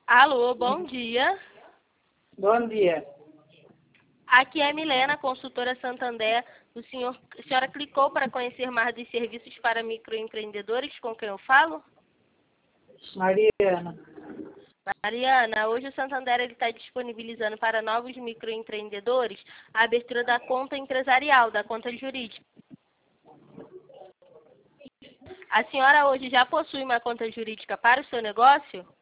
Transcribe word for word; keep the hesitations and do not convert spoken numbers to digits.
Alô, bom dia. Bom dia. Aqui é Milena, consultora Santander. O senhor, a senhora clicou para conhecer mais dos serviços para microempreendedores, com quem eu falo? Mariana. Mariana, hoje o Santander está disponibilizando para novos microempreendedores a abertura da conta empresarial, da conta jurídica. A senhora hoje já possui uma conta jurídica para o seu negócio?